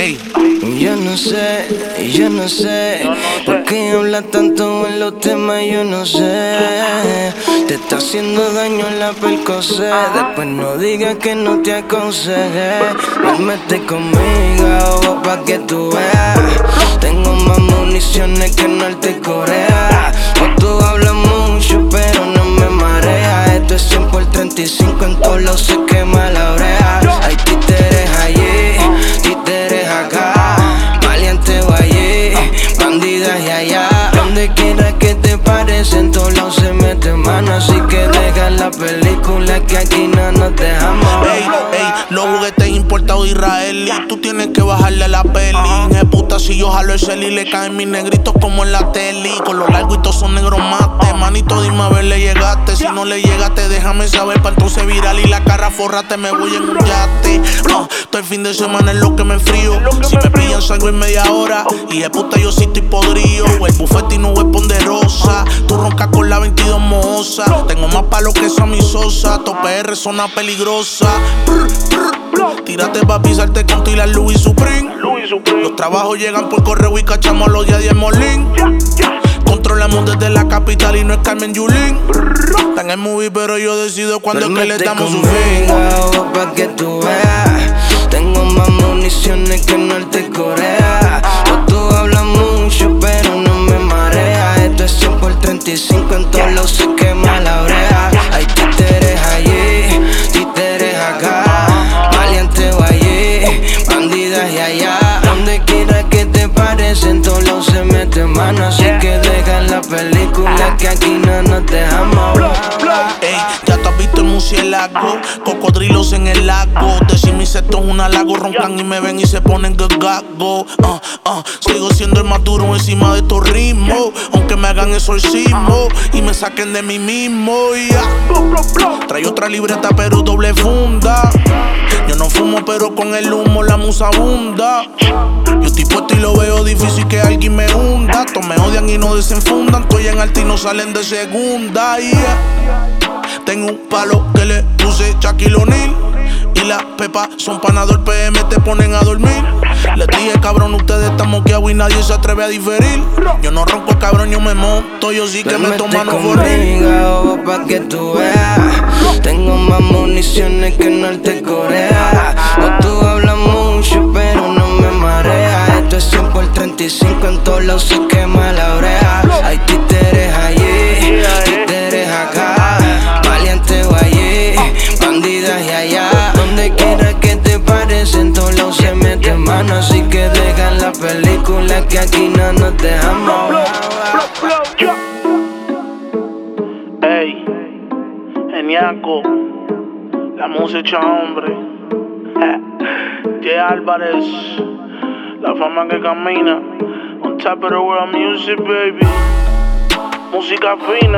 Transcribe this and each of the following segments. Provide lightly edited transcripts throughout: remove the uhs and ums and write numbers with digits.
Ey. Yo no sé por qué habla tanto en los temas, yo no sé. Te está haciendo daño en la percocé. Después no digas que no te aconsejé. Duérmete conmigo pa' que tú veas. Tengo más municiones que Norte Corea. O tú hablas mucho pero no me marea. Esto es 100 por 35, en todos lados se quema la oreja. Hay títeres allí, títeres acá, maleante o allí, bandidas y allá. Donde quiera que te pares, en todos lados se mete mano. Así que deja la película que aquí no nos dejamos. Ey, los juguetes importados de Israel. Tú tienes que bajarle la peli. De puta, si yo jalo el cel y le caen mis negritos como en la tele. Con los larguitos son negros mate. Manito, dime a ver, le llegaste. Si no le llegaste, déjame saber pa' entonces viral y la cara forrate. Me voy en un yate. Todo el fin de semana es lo que me enfrío. Si me pillan salgo en media hora. Y de puta yo sí estoy podrido. El bufete y no es ponderosa. Tú roncas con la 22 mohosa. Tengo más palos que esa mi Sosa. Tope R, zona peligrosa. Tírate pa' pisarte con Tila Louis Supreme. Los trabajos llegan por correo y cachamos a los días 10 Molín. Controlamos desde la capital y no es Carmen Yulín. Está en el movie pero yo decido cuando es que le damos su fin. Pa' que tú veas. Tengo más municiones que Norte Corea. O tú hablas mucho pero no me marea. Esto es 100 por 35, en todos lados se quema la oreja. Hay títeres allí, títeres acá, maleante o allí, bandidas y allá. Donde quiera que te pares, en todos lados se mete mano. Así que deja la película que aquí no nos dejamos. Ey, ya tú has visto el murciélago, cocodrilos en el lago. Decime si esto es un halago, roncan y me ven y se ponen gago. Sigo siendo el más duro encima de estos ritmos, aunque me hagan exorcismo y me saquen de mí mismo. Trae otra libreta pero doble funda. Yo no fumo pero con el humo la musa abunda. Yo estoy puesto y lo veo difícil que alguien me hunda. Todos me odian y no desenfundan. Estoy en alta y no salen de segunda. Tengo un palo que le puse Shaquille O'Neal. Y las pepas son panador PM, te ponen a dormir. Les dije, cabrón, ustedes están moqueados y nadie se atreve a diferir. Yo no ronco, cabrón, yo me monto. Yo sí que me toman conmigo pa' que tú veas. Tengo más municiones que Norte Corea. O tú hablas mucho pero no me marea. Esto es 100 por 35, en todos lados se quema la oreja. Hay títeres allí, títeres acá, maleante o allí, bandidas y allá. Donde quiera que te pares, en todos lados se mete mano. Así que deja la película que aquí no nos dejamos. Ey, Geniaco, la música hombre. J. Álvarez, la fama que camina. On top of the world music, baby. Música fina.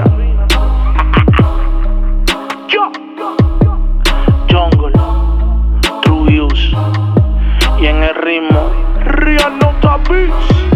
Jungle, True Use. Y en el ritmo, Real Nota Beats.